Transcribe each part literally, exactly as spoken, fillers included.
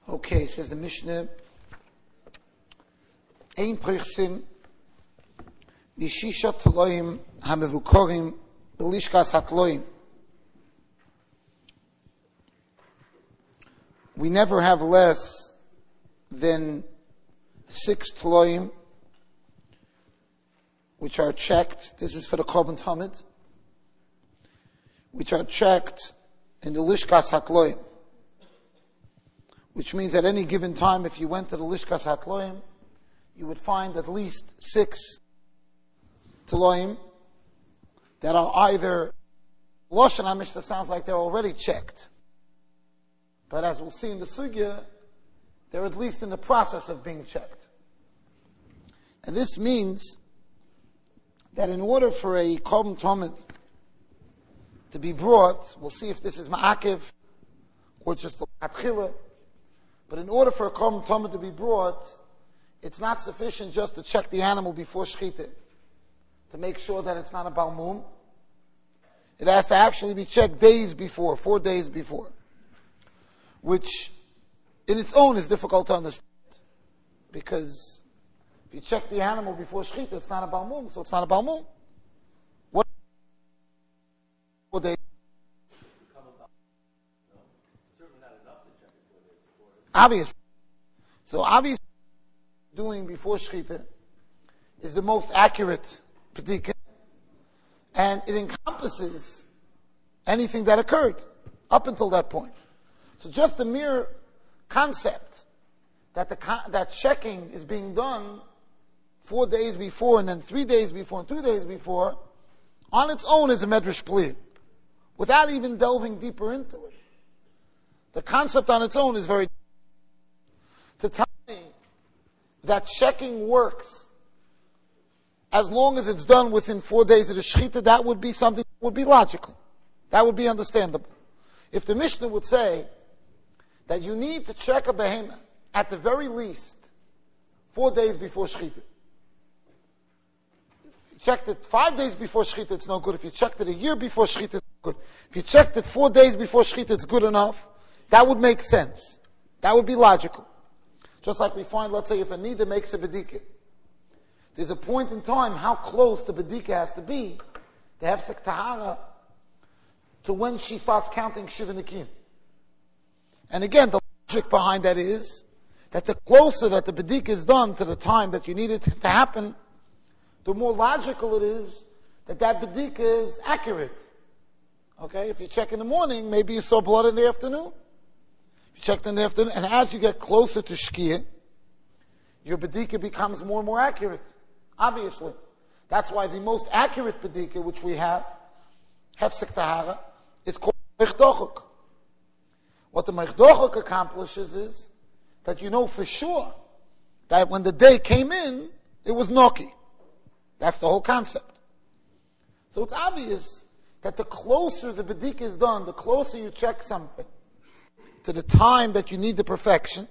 Okay, says the Mishnah, Ein Prichsim, Bishisha Tloim HaMevukorim, Belishkas HaTloim. We never have less than six Tloim, which are checked. This is for the Korban Tamid, which are checked in the Lishkas HaTloim. Which means at any given time, if you went to the Lishkas HaTloim, you would find at least six Tloim that are either, Lashon HaMishnah sounds like they're already checked. But as we'll see in the Sugya, they're at least in the process of being checked. And this means that in order for a Korban Tamid to be brought, we'll see if this is Ma'akev or just the Atchila. But in order for a Korban Tamid to be brought, it's not sufficient just to check the animal before Shechita, to make sure that it's not a Balmum. It has to actually be checked days before, four days before, which in its own is difficult to understand. Because if you check the animal before Shechita, it's not a Balmum, so it's not a Balmum. What? Four days. Obviously. So obviously, doing before Shechita is the most accurate Pedika, and it encompasses anything that occurred up until that point. So just the mere concept that the that checking is being done four days before, and then three days before, and two days before, on its own is a Medrash Pli, without even delving deeper into it. The concept on its own is very. To tell me that checking works as long as it's done within four days of the Shechita, that would be something that would be logical. That would be understandable. If the Mishnah would say that you need to check a behemoth at the very least four days before Shechita. If you checked it five days before Shechita, it's no good. If you checked it a year before Shechita, it's good. If you checked it four days before Shechita, it's good enough. That would make sense. That would be logical. Just like we find, let's say, if a Nida makes a Bedika, there's a point in time how close the Bedika has to be to have Sektahara to when she starts counting Shiva Nikim. And again, the logic behind that is that the closer that the Bedika is done to the time that you need it to happen, the more logical it is that that Bedika is accurate. Okay, if you check in the morning, maybe you saw blood in the afternoon. You checked in the afternoon, and as you get closer to Shkia, your Bedika becomes more and more accurate. Obviously. That's why the most accurate Bedika, which we have, Hefsek Tahara, is called Mechdochok. What the Mechdochok accomplishes is that you know for sure that when the day came in, it was Noki. That's the whole concept. So it's obvious that the closer the Bedika is done, the closer you check something, to the time that you need the perfection.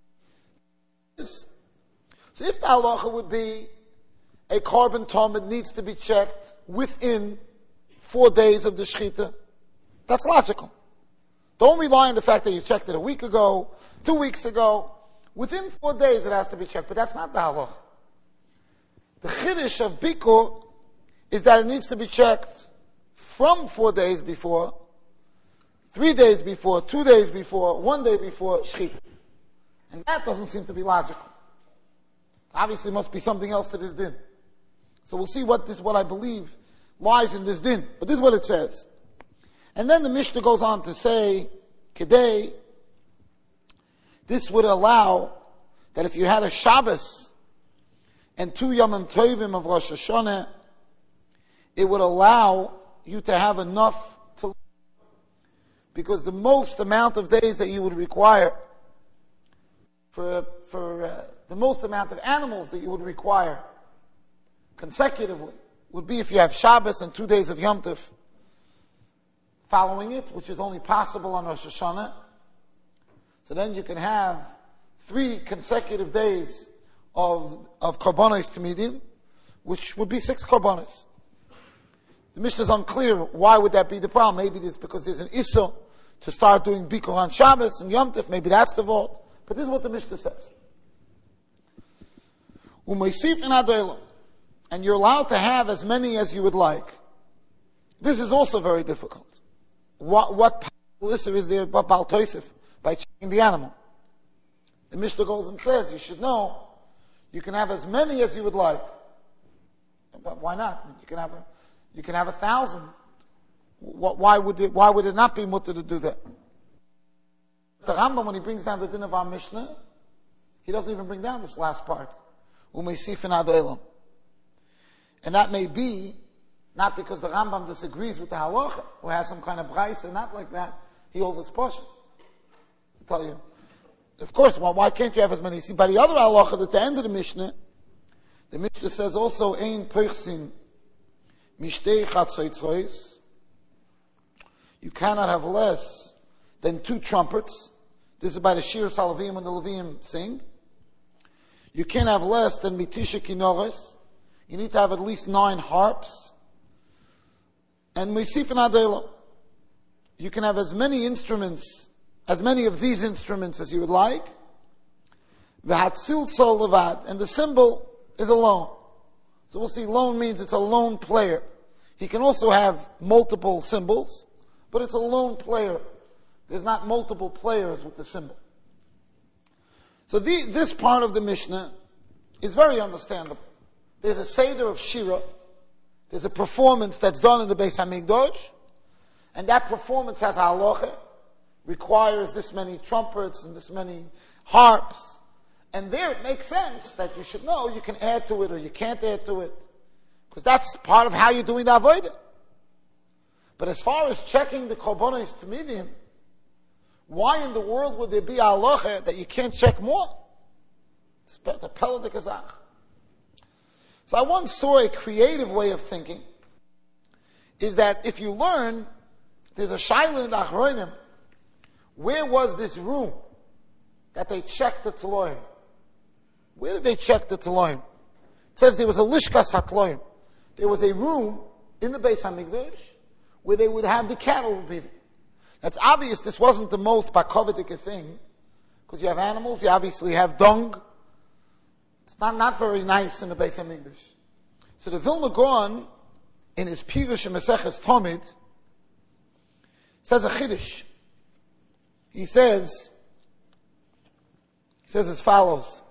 So if the halacha would be a Korban Tamid needs to be checked within four days of the Shechita, that's logical. Don't rely on the fact that you checked it a week ago, two weeks ago. Within four days it has to be checked, but that's not the halacha. The Chiddush of Bikur is that it needs to be checked from four days before, three days before, two days before, one day before Shechita. And that doesn't seem to be logical. Obviously, must be something else to this din. So we'll see what this, what I believe lies in this din. But this is what it says. And then the Mishnah goes on to say, Kedei, this would allow that if you had a Shabbos and two Yomim Tovim of Rosh Hashanah, it would allow you to have enough to, because the most amount of days that you would require for, for uh, the most amount of animals that you would require consecutively would be if you have Shabbos and two days of Yom Tov following it, which is only possible on Rosh Hashanah. So then you can have three consecutive days of, of Korbanos Tamidim, which would be six Korbanos. The Mishnah is unclear. Why would that be the problem? Maybe it's because there's an Issur to start doing Bikur on Shabbos and Yom Tov. Maybe that's the vote. But this is what the Mishnah says. Umeisif in adoilam. And you're allowed to have as many as you would like. This is also very difficult. What, what issue is there about Baal Tosef by checking the animal? The Mishnah goes and says, you should know, you can have as many as you would like. But why not? You can have a, you can have a thousand. Why would it, why would it not be mutter to do that? The Rambam, when he brings down the din of our Mishnah, he doesn't even bring down this last part. Umeisif in adoilam. And that may be not because the Rambam disagrees with the halacha, or has some kind of braisa, and not like that. He holds its portion. To tell you, of course, well, why can't you have as many? See, by the other halacha, at the end of the Mishnah, the Mishnah says also, ein perchsin mishtei chatzoitzrois. You cannot have less than two trumpets. This is by the Shir Salavim when the Levim sing. You can't have less than mitisha kinores. You need to have at least nine harps. And meisif and adela. You can have as many instruments, as many of these instruments as you would like. V'hatzil tzol levad. And the cymbal is a lone. So we'll see, lone means it's a lone player. He can also have multiple cymbals, but it's a lone player. There's not multiple players with the cymbal. So the, this part of the Mishnah is very understandable. There's a Seder of Shira. There's a performance that's done in the Beis HaMikdash. And that performance has a halacha, requires this many trumpets and this many harps. And there it makes sense that you should know you can add to it or you can't add to it. Because that's part of how you're doing the Avodah. But as far as checking the Korbanos Tamidim, why in the world would there be a halacha that you can't check more? It's the Pella de Kazach. So I once saw a creative way of thinking, is that if you learn, there's a shaila in the Achronim, where was this room that they checked the Taloim? Where did they check the Taloim? It says there was a Lishkas HaTloim. There was a room in the Beis HaMikdash where they would have the cattle breathing. That's obvious this wasn't the most bakovitic thing, because you have animals, you obviously have dung. It's not, not very nice in the Beis HaMikdash. So the Vilna Gaon, in his Pirush and Maseches Tomid, says a Chiddush. He says, he says as follows.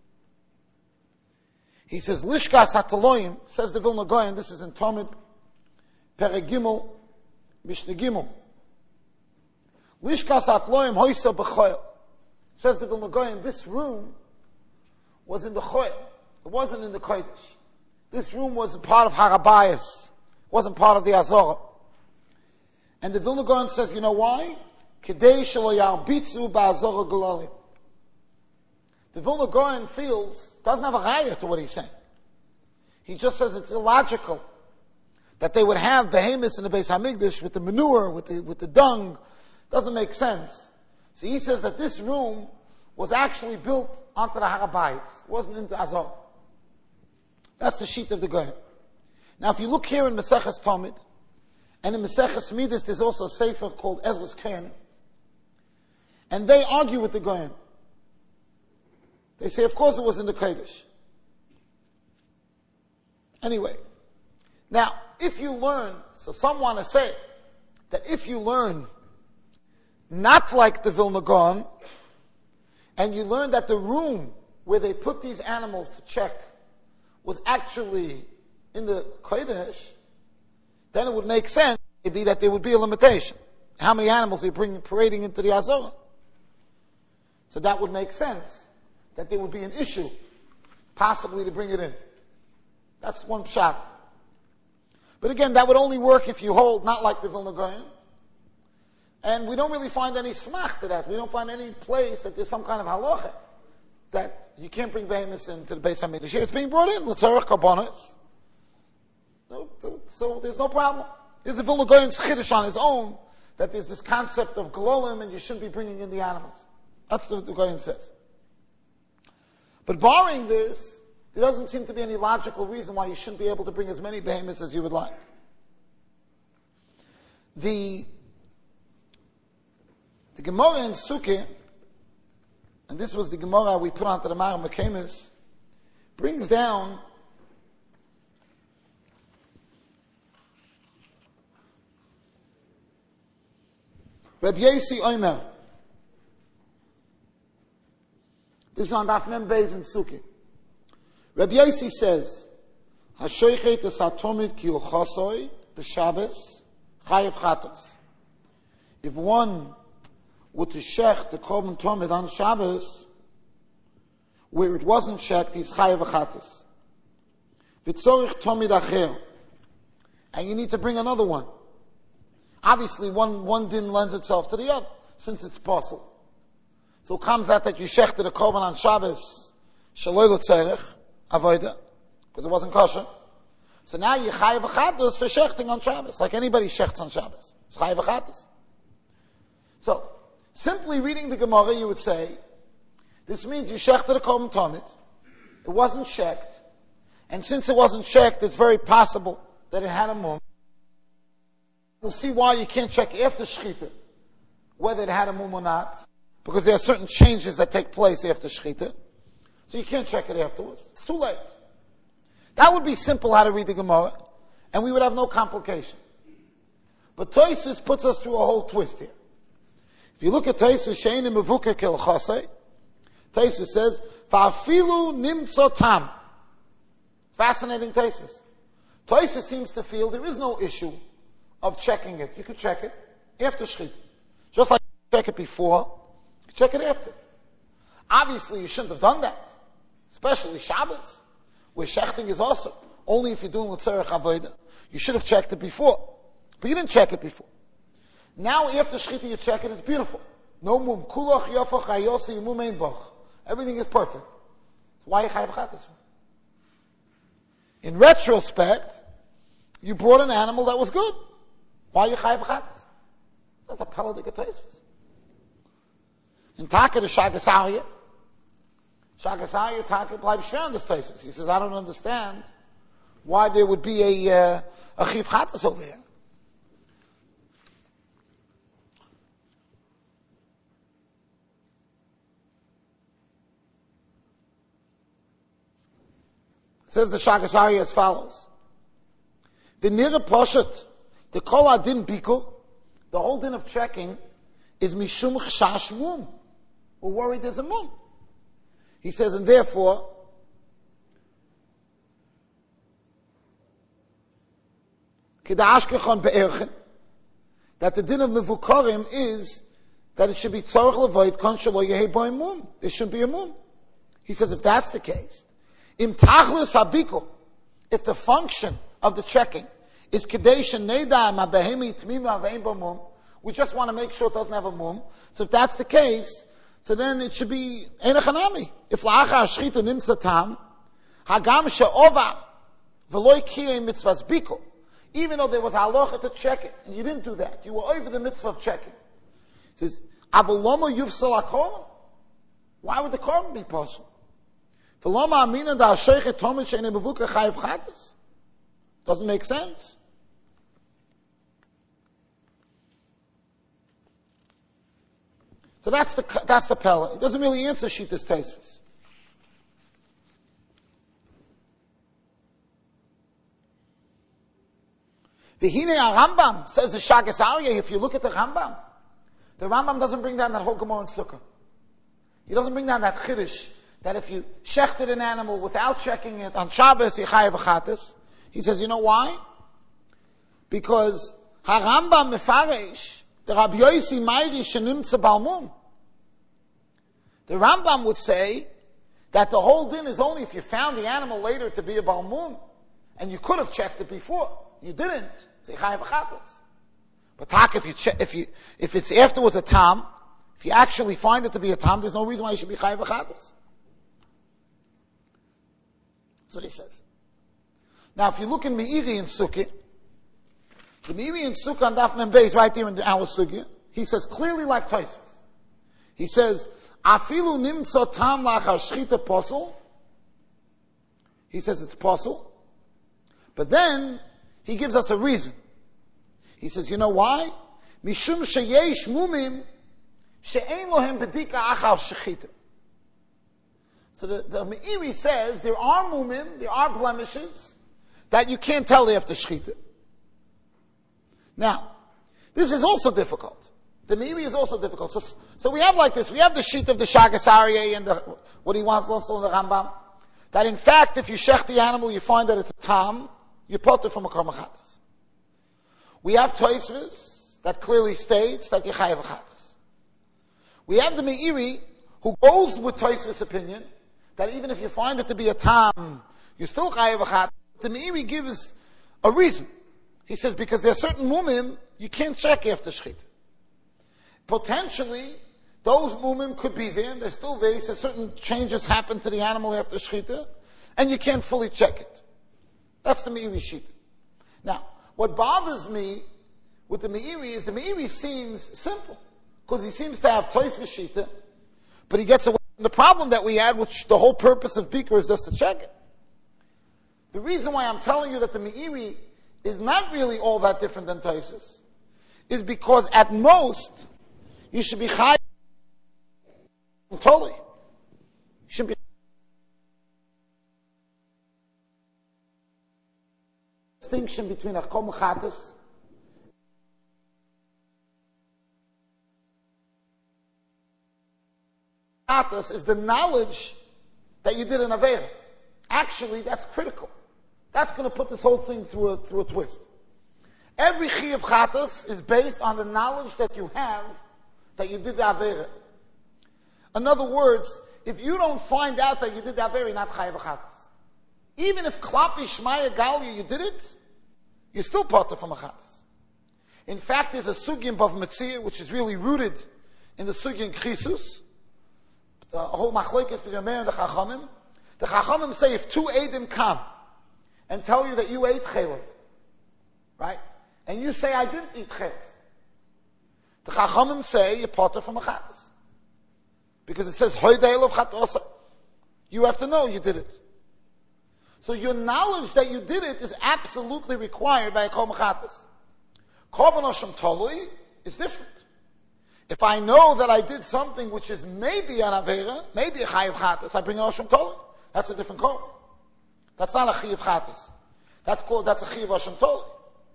He says, Lishkas HaTaloim, says the Vilna Gaon, this is in Tomid, Perek Gimel, Mishnah Gimel. Lishkas HaTaloim hoisa b'choyel. Says the Vilna Gaon, this room was in the choyel. It wasn't in the kodesh. This room was part of Harabayas. It wasn't part of the Azorah. And the Vilna Gaon says, you know why? Kedei shelo yarbitzu ba'azorah galalim. The Vilna Gaon feels, doesn't have a raya to what he's saying. He just says it's illogical that they would have behemoths in the Beis HaMikdash with the manure, with the, with the dung. Doesn't make sense. So he says that this room was actually built onto the Harabayit. It wasn't into Azor. That's the sheet of the Gaon. Now if you look here in Maseches Tomid, and in Maseches Midas there's also a sefer called Ezra's Ken, and they argue with the Gaon. They say, of course it was in the Kodesh. Anyway, now if you learn, so some want to say that if you learn not like the Vilna Gaon, and you learn that the room where they put these animals to check was actually in the Kodesh, then it would make sense maybe that there would be a limitation. How many animals are you bringing parading into the Azorah? So that would make sense that there would be an issue, possibly to bring it in. That's one pshat. But again, that would only work if you hold not like the Vilna Gaon. And we don't really find any smach to that. We don't find any place that there's some kind of halacha that you can't bring behemoths into the Beis HaMikdash. Here it's being brought in. L'tzarech karbonos. No, so, so there's no problem. There's a Vilna Gaon's chiddush on his own that there's this concept of galolim and you shouldn't be bringing in the animals. That's what the Gaon says. But barring this, there doesn't seem to be any logical reason why you shouldn't be able to bring as many behemoths as you would like. The The Gemara in Sukkah and this was the Gemara we put onto the Maram Mekemis, brings down Reb Yesi Omer. This is on Daf Mem Beis in Sukkot. Reb Yesi says, "Hashoichet es hatomid ki uchasoi b'Shabbos chayev chatos." If one were to shech the korban tomid on Shabbos, where it wasn't shecht, he's chayev chatos. V'tzorich tomid acher, and you need to bring another one. Obviously, one, one din lends itself to the other, since it's possible. So it comes out that you shechted a korban on Shabbos, shaloi l'tzerich, avoida, because it wasn't kosher. So now you chayev chatos for shechting on Shabbos, like anybody shechts on Shabbos. It's chayev chatos. So, simply reading the Gemara, you would say, this means you shechted a korban tomid, it wasn't shecht, and since it wasn't shecht, it's very possible that it had a mum. We'll see why you can't check after Shechita whether it had a mum or not, because there are certain changes that take place after Shechita. So you can't check it afterwards. It's too late. That would be simple how to read the Gemara, and we would have no complication. But Tosfos puts us through a whole twist here. If you look at Tosfos, She'ein mevuker kel chasei, Tosfos says, Fa'afilu nimtzo tam. Fascinating Tosfos. Tosfos seems to feel there is no issue of checking it. You could check it after Shechita. Just like you check it before, you could check it after. Obviously, you shouldn't have done that. Especially Shabbos, where shechting is also only if you're doing l'tzerech avodah. You should have checked it before. But you didn't check it before. Now, after Shechita, you check it, it's beautiful. No mum. Kulach yafach hayosi mum ein bach. Everything is perfect. So why you chayav chatas? In retrospect, you brought an animal that was good. Why are you chayav chatas? That's a peladik of Tosfos. In Taka the Shagas Aryeh, Shagas Aryeh Taka bleib schwer on this Tosfos. He says, I don't understand why there would be a uh, a chiv chatas over here. It says the Shagas Aryeh as follows: the nira poshet. The kol adin bikur, the whole din of checking, is mishum chashash mum. We're worried there's a mum. He says, and therefore, kedashkechon be'erchen, that the din of mevukarim is that it should be tzorach levoid kon shelo yehei bo mum. There should be a mum. He says, if that's the case, im tachlis habikur, if the function of the checking is kedeshen neida ma behemi tmima ve'im bo mum, we just want to make sure it doesn't have a mum. So if that's the case, so then it should be ein hanami. If la'achar shchita nimtza tam, hagam she'ova v'loi kiyei mitzvahs biko, even though there was halacha to check it, and you didn't do that, you were over the mitzvah of checking. It says, avaloma yufsal hakorban. Why would the korban be possible? V'loma amina da ha'sheichet tomid she'enei mevuker chayav chatas. Doesn't make sense. So that's the that's the pella. It doesn't really answer Shittas Tosfos. V'hinei Rambam says the Shagas Aryeh. If you look at the Rambam, the Rambam doesn't bring down that whole Gemara in Sukkah. He doesn't bring down that chiddush that if you shechted an animal without checking it on Shabbos, you chayav chatas. He says, you know why? Because HaRambam mefaresh the Rabbi Yossi Meiri shenimtza balmum. The Rambam would say that the whole din is only if you found the animal later to be a balmum, and you could have checked it before. You didn't. Say chayav chatas. But tak, if you che- if you if it's afterwards a tam, if you actually find it to be a tam, there's no reason why you should be chayav chatas. That's what he says. Now, if you look in Meiri in Sukkah, the Meiri in Sukkah on Daf Mem Beis, right there in our Sukkah, he says clearly like Tosfos. He says, "Afilu nimtzo tam lachar shchita posel." He says it's posel, but then he gives us a reason. He says, you know why? Mishum sheyesh mumim she'ein lohem bedika achar shechita. So the, the Meiri says there are mumim, there are blemishes that you can't tell after shchita. Now, this is also difficult. The Meiri is also difficult. So, so we have like this, we have the sheet of the Shagas Aryeh and the, what he wants also in the Rambam, that in fact if you shech the animal, you find that it's a tam, you put it from a karmachatas. We have Tosfos that clearly states that you chayav chatas. We have the Meiri who goes with Tosfos' opinion that even if you find it to be a tam, you still chayav chatas. The Meiri gives a reason. He says because there are certain mumim you can't check after shchita. Potentially, those mumim could be there, and they're still there. He says certain changes happen to the animal after shchita, and you can't fully check it. That's the Meiri sheet. Now, what bothers me with the Meiri is the Meiri seems simple, because he seems to have Tosfos shita, but he gets away from the problem that we had, which the whole purpose of Bikur is just to check it. The reason why I'm telling you that the Meiri is not really all that different than Tosfos is because at most, you should be chayav totally. You shouldn't be distinction between a kol mechatas chatas is the knowledge that you did an aveira. Actually, that's critical. That's going to put this whole thing through a, through a twist. Every chiyuv chatas is based on the knowledge that you have that you did the aveira. In other words, if you don't find out that you did the aveira, you're not chayav chatas. Even if klapi shmaya galia you did it, you're still potter from a chatas. In fact, there's a sugya of Metzia which is really rooted in the sugya Chisus. It's a whole machlokes between Meir and the Chachamim. The Chachamim say if two Eidim come and tell you that you ate chelev, right? And you say, I didn't eat chelev. The Chachamim say, you're potter from a chatas. Because it says, Hoydei of chatosa. You have to know you did it. So your knowledge that you did it is absolutely required by a kol mechatas. Korban Hashem Tolui is different. If I know that I did something which is maybe an aveira, maybe a chayiv chatas, I bring an Hashem Tolui. That's a different korban. That's not a chayiv chatas. That's called, that's a chayiv Hashem Tolui.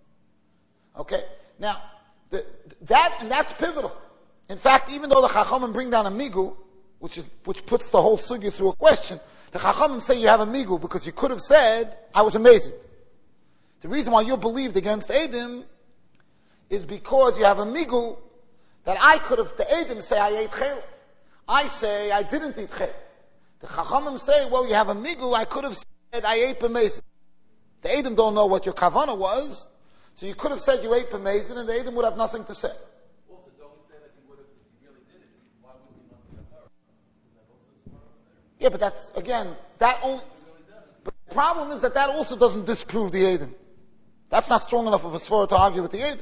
Okay? Now, the, that, and that's pivotal. In fact, even though the Chachamim bring down a migu, which is, which puts the whole sugya through a question, the Chachamim say you have a migu because you could have said, I was amazing. The reason why you believed against Eidim is because you have a migu that I could have, the Eidim say I ate chelev. I say I didn't eat chelev. The Chachamim say, well, you have a migu, I could have said I ate b'mezid. The Eidim don't know what your kavana was, so you could have said you ate b'mezid and the Eidim would have nothing to say. Also, don't we say that he would have, if he really did it, why would he not be a Torah? Is that also smart over there? Yeah, but that's, again, that only, but the problem is that that also doesn't disprove the Eidim. That's not strong enough of a svara to argue with the Eidim.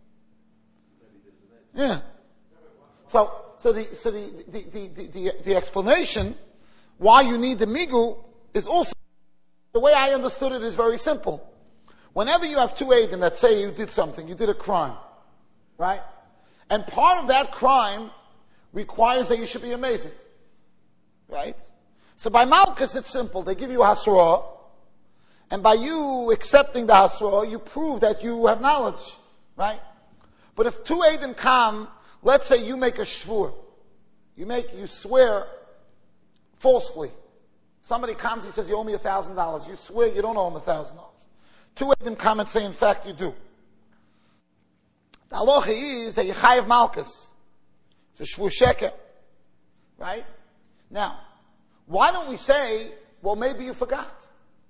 Yeah. So, so the, so the, the, the, the, the, the explanation why you need the migu is also, the way I understood it is very simple. Whenever you have two Eidim that say you did something, you did a crime, right? And part of that crime requires that you should be amazing, right? So by Malchus it's simple. They give you a hasra, and by you accepting the hasra, you prove that you have knowledge, right? But if two Eidim come, let's say you make a shvur, you make, you swear falsely. Somebody comes, he says, you owe me a thousand dollars. You swear you don't owe him a thousand dollars. Two Eidim come and say, in fact, you do. The halacha is that you chayav malchus. It's a shvur sheker. Right? Now, why don't we say, well, maybe you forgot.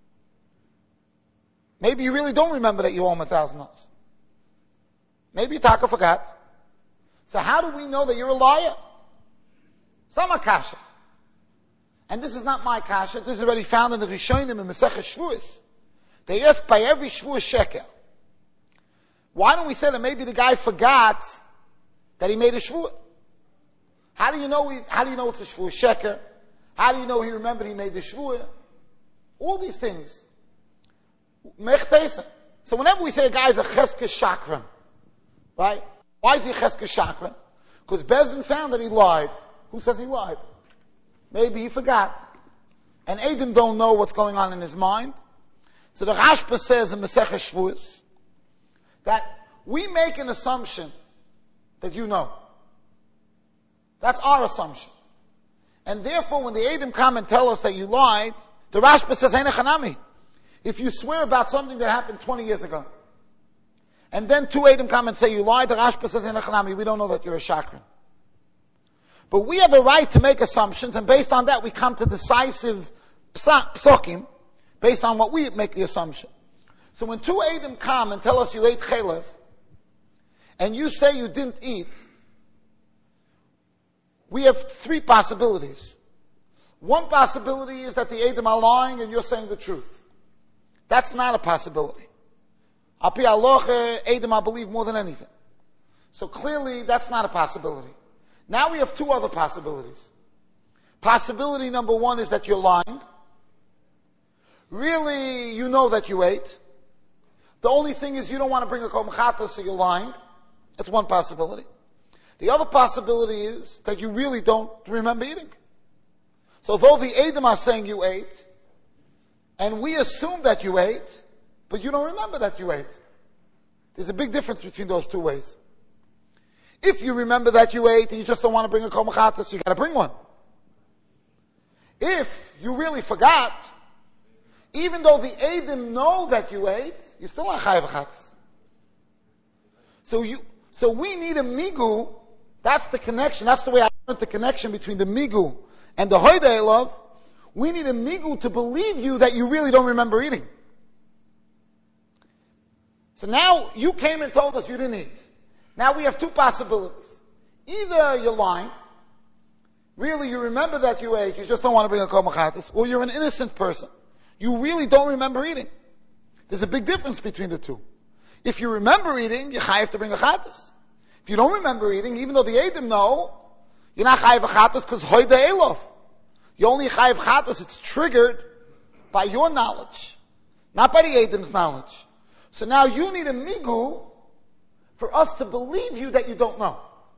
Maybe you really don't remember that you owe him a thousand dollars. Maybe Taka forgot. So how do we know that you're a liar? It's not my kasha. And this is not my kasha. This is already found in the Rishonim in Masechet Shvuos. They ask by every Shvuah shekel. Why don't we say that maybe the guy forgot that he made a Shvuah? How do you know he, how do you know it's a Shvuah shekel? How do you know he remembered he made the Shvuah? All these things. So whenever we say a guy is a Cheske Shakran, right? Why is he Cheske Shakran? Because Bezdin found that he lied. Who says he lied? Maybe he forgot. and Edom don't know what's going on in his mind. So the Rashba says in Maseches Shavuos that we make an assumption that you know. That's our assumption. And therefore, when the Edom come and tell us that you lied, the Rashba says, Ein Chanami. If you swear about something that happened twenty years ago, and then two Edom come and say you lied, the Rashba says, Ein Chanami, we don't know that you're a shakran. But we have a right to make assumptions, and based on that we come to decisive psukim, based on what we make the assumption. So when two Edom come and tell us you ate chelev, and you say you didn't eat, we have three possibilities. One possibility is that the Edom are lying and you're saying the truth. That's not a possibility. Al pi halacha, Edom I believe more than anything. So clearly that's not a possibility. Now we have two other possibilities. Possibility number one is that you're lying. Really, you know that you ate. The only thing is you don't want to bring a kol mechata, so you're lying. That's one possibility. The other possibility is that you really don't remember eating. So though the Edom are saying you ate, and we assume that you ate, but you don't remember that you ate. There's a big difference between those two ways. If you remember that you ate and you just don't want to bring a kol mechata, so you got to bring one. If you really forgot, even though the Edom know that you ate, you still are chayav chatas. So you, so we need a migu. That's the connection. That's the way I learned the connection between the migu and the hoydei love. We need a migu to believe you that you really don't remember eating. So now you came and told us you didn't eat. Now we have two possibilities. Either you're lying, really you remember that you ate, you just don't want to bring a kol mechatas, or you're an innocent person. You really don't remember eating. There's a big difference between the two. If you remember eating, you're chayav to bring a chatas. If you don't remember eating, even though the Edom know, you're not chayav a chatas because hoydei elof. You only chayav chatas, it's triggered by your knowledge, not by the Edom's knowledge. So now you need a migu for us to believe you that you don't know.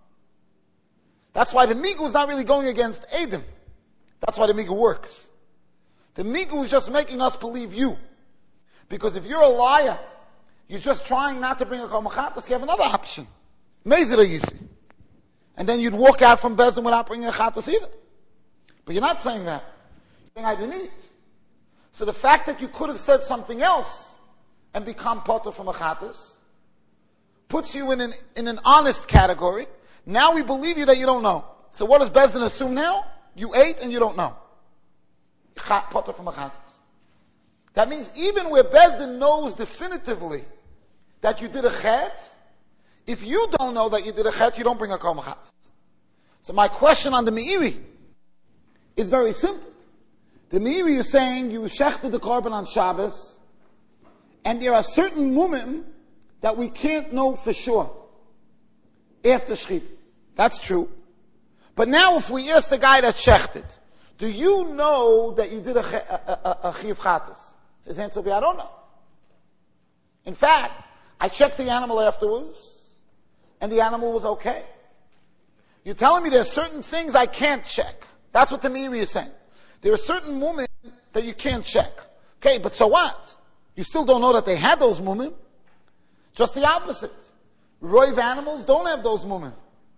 That's why the migu is not really going against Edom. That's why the migu works. The migu is just making us believe you. Because if you're a liar, you're just trying not to bring a kol mechatas, you have another option. Mezira yisi. And then you'd walk out from Bezdin without bringing a chatas either. But you're not saying that. You're saying I didn't eat. So the fact that you could have said something else and become potter from a chatas puts you in an, in an honest category. Now we believe you that you don't know. So what does Bezdin assume now? You ate and you don't know. Potter from a chatas. That means even where Bezdin knows definitively that you did a chet, if you don't know that you did a chet, you don't bring a kol mechatas. So my question on the Meiri is very simple. The Meiri is saying you shechted the korban on Shabbos, and there are certain mumim that we can't know for sure after shchit. That's true. But now if we ask the guy that shechted, do you know that you did a chiyuv chatas? His answer will be, I don't know. In fact, I checked the animal afterwards, and the animal was okay. You're telling me there's certain things I can't check. That's what the Meiri is saying. There are certain mumim that you can't check. Okay, but so what? You still don't know that they had those mumim. Just the opposite. Roiv animals don't have those mumim.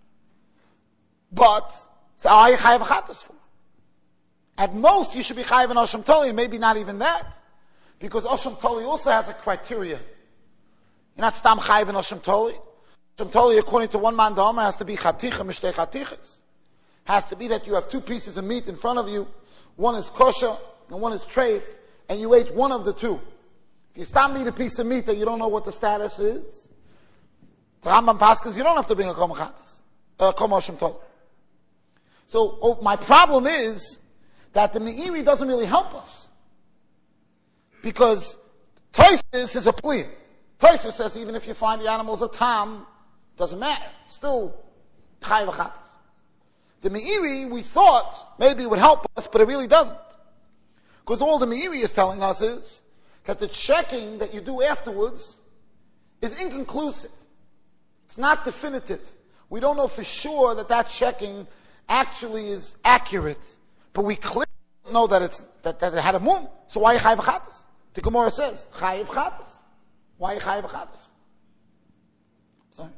But, so are you chayav chatas for? At most, you should be chayav in Osham Toli, maybe not even that. Because Osham Toli also has a criteria. You're not stam chayav in Osham Toli. Osham Toli, according to one man da'omer, has to be chaticha mishtei chatichas. Has to be that you have two pieces of meat in front of you. One is kosher and one is treif, and you ate one of the two. If you stam eat a piece of meat that you don't know what the status is, the Rambam paskas, you don't have to bring a kol mechatas, a kol Osham Toli. So oh, my problem is that the Meiri doesn't really help us. Because Tosfos is a plea. Tosfos says even if you find the animals a tam, doesn't matter. Still chayav chatas. The Meiri, we thought maybe it would help us, but it really doesn't. Because all the Meiri is telling us is that the checking that you do afterwards is inconclusive. It's not definitive. We don't know for sure that that checking actually is accurate. But we clearly know that it's, that, that it had a mum. So why are you chayiv chatas? The Gemara says, chayiv chatas. Why are you chayiv chatas? Sorry?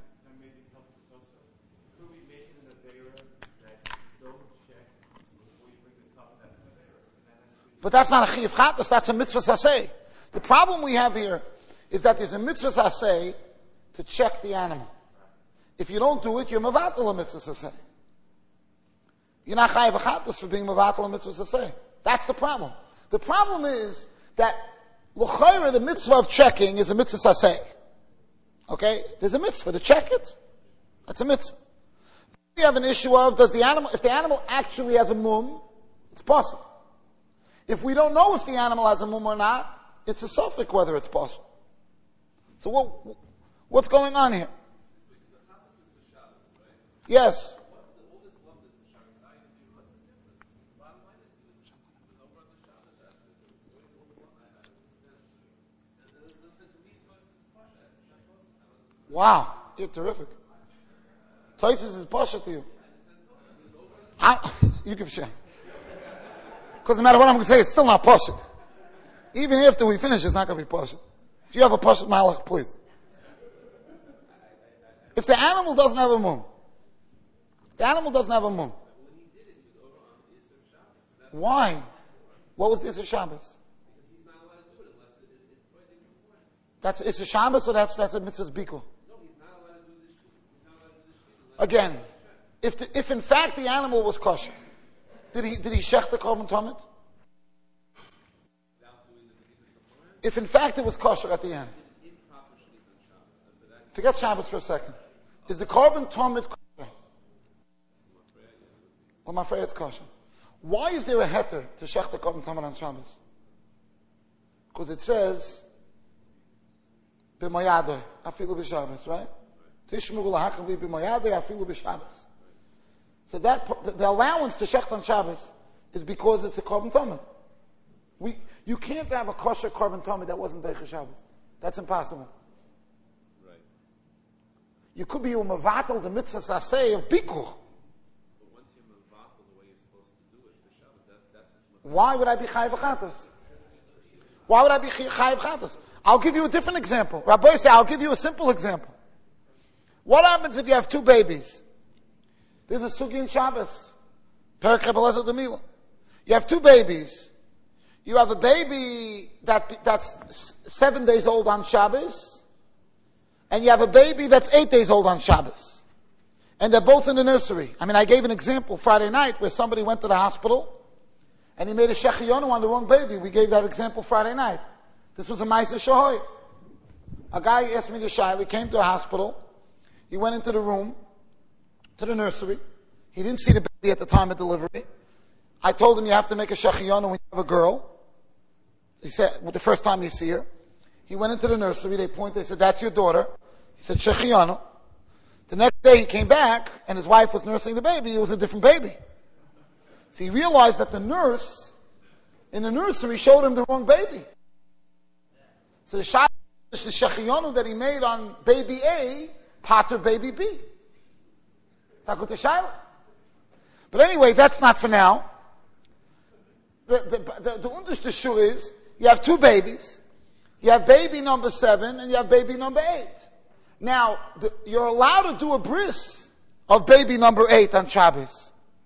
But that's not a chayiv chatas, that's a mitzvah saseh. The problem we have here is that there's a mitzvah saseh to check the animal. If you don't do it, you're mevatel a mitzvah saseh. You're not chayiv chatas for being mevatel a mitzvah saseh. That's the problem. The problem is that l'chayra, the mitzvah of checking is a mitzvah saseh. Okay? There's a mitzvah to check it. That's a mitzvah. We have an issue of, does the animal, if the animal actually has a mum, it's possible. If we don't know if the animal has a mum or not, it's a suffix whether it's possible. So what, what's going on here? Yes. Wow, you're terrific. Tosis is pasha to you. I, you give a shame. Because no matter what I'm going to say, it's still not pasha. Even after we finish, it's not going to be pasha. If you have a pasha malach, please. If the animal doesn't have a mum, the animal doesn't have a mum. Why? What was the Isser Shabbos? That's Isser Shabbos, or that's that's a mitzvah's bikul? Again, if the, if in fact the animal was kosher, did he did he shech the korban tamid? If in fact it was kosher at the end, forget Shabbos for a second. Is the korban tamid kosher? Well, I'm afraid it's kosher. Why is there a heter to shech the korban tamid on Shabbos? Because it says b'mayadeh afilu b'Shabbos, right? Tishmuru lahakav li b'mayadeh afilu b'Shabbos. So that the, the allowance to shech on Shabbos is because it's a korban tamid. We you can't have a kosher korban tamid that wasn't deicha Shabbos. That's impossible. Right. You could be u'mevatel the mitzvah saseh of bikuch. Why would I be chayiv chatas? Why would I be chayiv chatas? I'll give you a different example. Rabbi say, I'll give you a simple example. What happens if you have two babies? There's a sugi in Shabbos. Perek Kabbalah Demila. You have two babies. You have a baby that that's seven days old on Shabbos, and you have a baby that's eight days old on Shabbos. And they're both in the nursery. I mean, I gave an example Friday night where somebody went to the hospital and he made a shechiyonu on the wrong baby. We gave that example Friday night. This was a Ma'aseh Shahoy. A guy asked me to shayla. He came to a hospital. He went into the room, to the nursery. He didn't see the baby at the time of delivery. I told him you have to make a shechiyonu when you have a girl. He said, well, the first time you see her. He went into the nursery. They pointed. They said, that's your daughter. He said, shechiyonu. The next day he came back and his wife was nursing the baby. It was a different baby. So he realized that the nurse in the nursery showed him the wrong baby. So the shayla, the shechiyonu that he made on baby A, pater baby B. Takut shayla. But anyway, that's not for now. The the the, the understood shul is you have two babies. You have baby number seven and you have baby number eight. Now the, you're allowed to do a bris of baby number eight on Shabbos.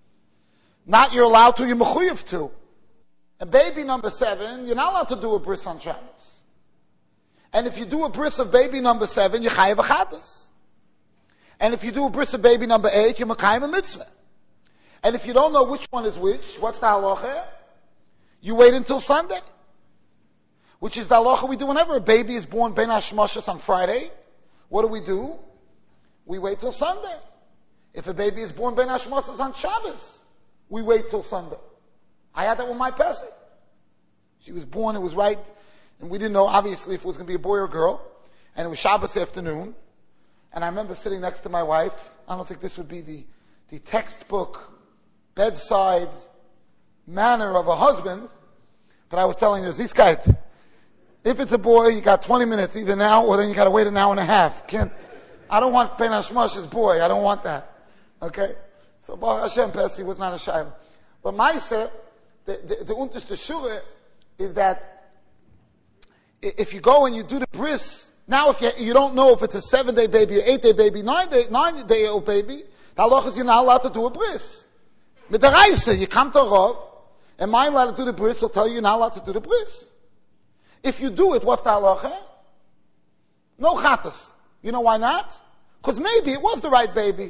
Not you're allowed to, you're mechuyev to. And baby number seven, you're not allowed to do a bris on Shabbos. And if you do a bris of baby number seven, you're chayiv achadas. And if you do a bris of baby number eight, you're makayim a mitzvah. And if you don't know which one is which, what's the halacha? You wait until Sunday. Which is the halacha we do whenever a baby is born ben hashmashas on Friday. What do we do? We wait till Sunday. If a baby is born ben hashmashas on Shabbos, we wait till Sunday. I had that with my Pesach. She was born, it was right, and we didn't know obviously if it was going to be a boy or a girl. And it was Shabbos afternoon. And I remember sitting next to my wife. I don't think this would be the, the textbook, bedside manner of a husband. But I was telling her, Ziskait, if it's a boy, you got twenty minutes, either now or then you got to wait an hour and a half. Can't, I don't want Ben Hashmash's boy. I don't want that. Okay? So Baruch Hashem, Pesach was not a shayla. But Maaseh, the, the, the unterste Shure is that if you go and you do the bris, now if you, you don't know if it's a seven day baby or eight day baby, nine day, nine day old baby, the halacha is you're not allowed to do a bris. With the Raisa, you come to Rav, and my allowed to do the bris, he'll tell you you're not allowed to do the bris. If you do it, what's the halacha? No chatas. You know why not? Because maybe it was the right baby.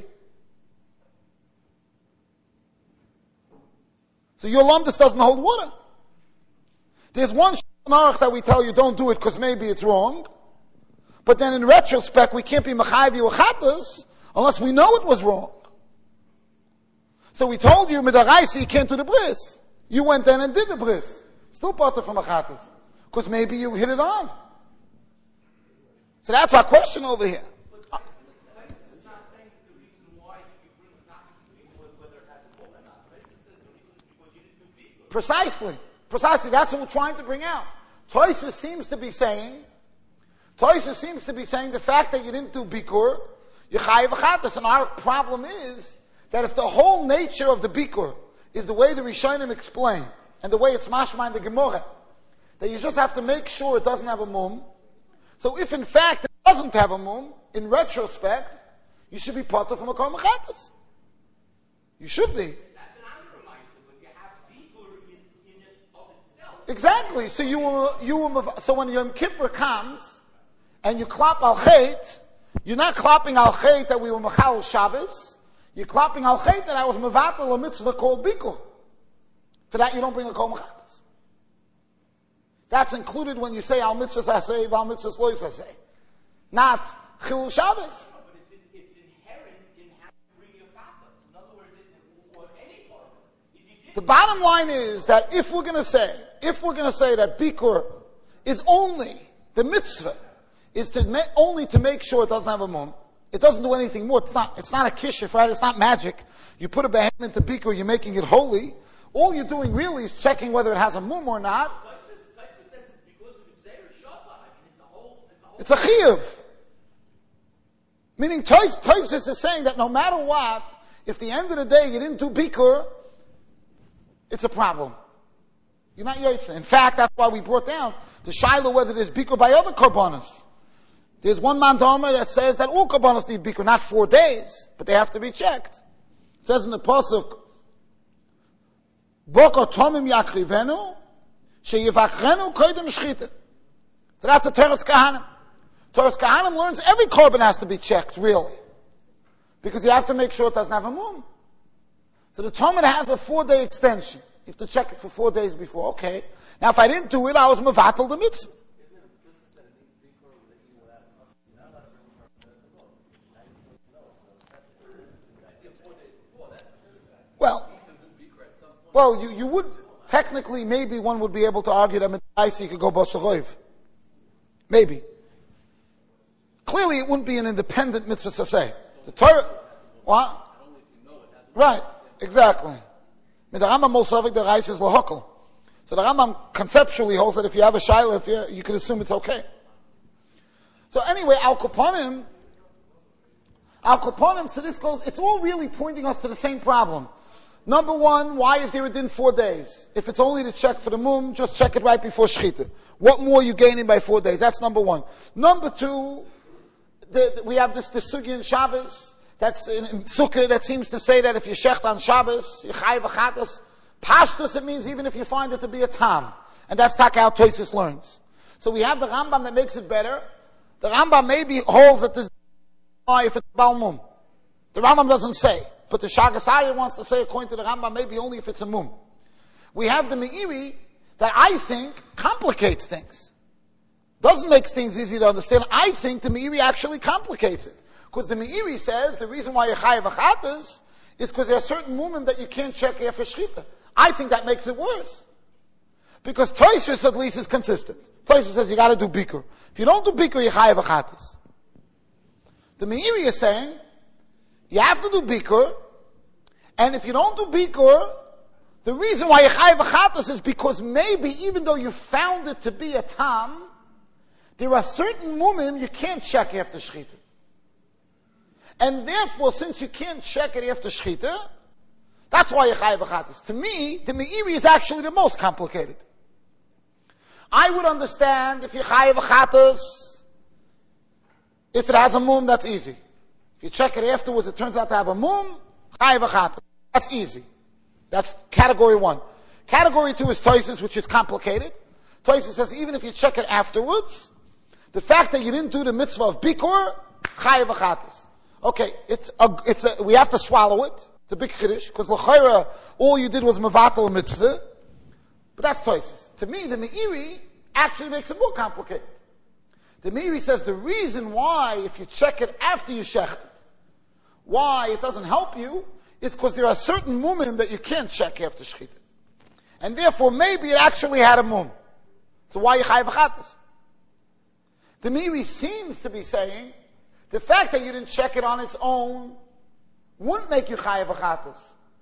So your lumdus doesn't hold water. There's one Shulchan Aruch that we tell you don't do it because maybe it's wrong. But then in retrospect, we can't be mechayiv you chatas unless we know it was wrong. So we told you, midaraisi, you can't do the bris. You went then and did the bris. Still part of from chatas. Because maybe you hit it on. So that's our question over here. Uh, Precisely. Precisely. That's what we're trying to bring out. Tosfos seems to be saying, Tosfos seems to be saying the fact that you didn't do bikur, you chayiv chatas. And our problem is that if the whole nature of the bikur is the way the Rishonim explain, and the way it's mashma in the Gemara, that you just have to make sure it doesn't have a mum. So if in fact it doesn't have a mum, in retrospect, you should be potter from a kol mechatas. You should be. That's an compromise, but you have bikur in, in it of itself. Exactly. So you will, you will, so when Yom Kippur comes, and you clap al chait, you're not clapping al chait that we were mechal Shabbos, you're clapping al chait that I was mevatel a mitzvah called bikur. For that you don't bring a kol mechatas. That's included when you say al mitzvahs aseh, al mitzvahs lo yisaseh. Not chilul Shabbos. But it's, it's inherent in how you bring your chatas. In other words, it, or any part of it. If you did The bottom line is that if we're going to say, if we're going to say that bikur is only, the mitzvah is to ma- only to make sure it doesn't have a mum, it doesn't do anything more. It's not, it's not a kishuf, right? It's not magic. You put a behem into bikur, you're making it holy. All you're doing really is checking whether it has a mum or not. It's a chiyuv. Meaning, Tosfos is saying that no matter what, if the end of the day you didn't do bikur, it's a problem. You're not yotze. In fact, that's why we brought down the shaila whether there's bikur by other korbanos. There's one mandomer that says that all korbanos need bikur, not four days, but they have to be checked. It says in the pasuk, "Boko tomim yakrivenu, sheyivachrenu koydem shchita." So that's a Teres Kahanim. Teres Kahanim learns every korban has to be checked, really. Because you have to make sure it doesn't have a mum. So the Talmud has a four-day extension. You have to check it for four days before. Okay. Now if I didn't do it, I was mevatel the mitzvah. Well, well, you, you would, technically, maybe one would be able to argue that Mitzvah could go Basachoiv. Maybe. Clearly it wouldn't be an independent mitzvah to say. The Torah, what? Right, exactly. The Rambam Mosavik, the Reis is lahokal. So the Rambam conceptually holds that if you have a shaila, if you, you can assume it's okay. So anyway, Al Kaponim, Al Kaponim, so this goes, it's all really pointing us to the same problem. Number one, why is there a din four days? If it's only to check for the mum, just check it right before shechita. What more are you gaining by four days? That's number one. Number two, the, the, we have this, this sugi in Shabbos, that's in, in Sukkah, that seems to say that if you shecht on Shabbos, you chayiv achatas. Pashtus, it means even if you find it to be a tam. And that's taka how Tosfos learns. So we have the Rambam that makes it better. The Rambam maybe holds that this if it's Baal Mum. The Rambam doesn't say. But the Shagasaya wants to say, according to the Rambam, maybe only if it's a Mum. We have the Meiri that I think complicates things. Doesn't make things easy to understand. I think the Meiri actually complicates it. Because the Meiri says the reason why you chayav achatas is because there are certain mumim that you can't check after shchita. I think that makes it worse. Because Tosfos at least is consistent. Tosfos says you gotta do bikur. If you don't do bikur, you chayav achatas. The Meiri is saying, you have to do bikur, and if you don't do bikur, the reason why you chayav achatas is because maybe even though you found it to be a tam, there are certain mumim you can't check after shchita. And therefore, since you can't check it after shchita, That's why you're chayav achatas. To me, the meiri is actually the most complicated. I would understand if you're chayav achatas, if it has a mum, that's easy. If you check it afterwards, it turns out to have a mum, chayav achatas. That's easy. That's category one. Category two is toises, which is complicated. Toises says even if you check it afterwards, the fact that you didn't do the mitzvah of bikur, chayav achatas. Okay, it's a, it's a, we have to swallow it. It's a big chiddush, because l'chayra, all you did was mevatel mitzvah. But that's toises. To me, the meiri actually makes it more complicated. The meiri says the reason why, if you check it after you shech it, why it doesn't help you, is because there are certain mumim that you can't check after shechita. And therefore, maybe it actually had a mum. So why you chayav achatas? The meiri seems to be saying, the fact that you didn't check it on its own wouldn't make you chayav achatas.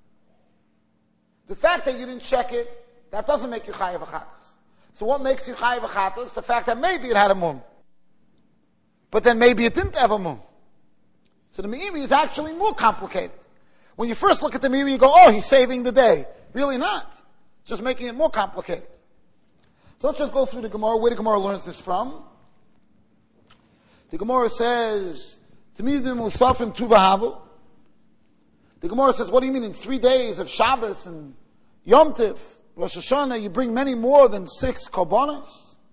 The fact that you didn't check it, that doesn't make you chayav achatas. So what makes you chayav achatas? The fact that maybe it had a mum. But then maybe it didn't have a mum. So the meiri is actually more complicated. When you first look at the meiri, you go, oh, he's saving the day. Really not. Just making it more complicated. So let's just go through the Gemara, where the Gemara learns this from. The Gemara says, Tamidim Musafim Tuvahavu. The Gemara says, what do you mean in three days of Shabbos and Yom Tiv, Rosh Hashanah, you bring many more than six korbanos?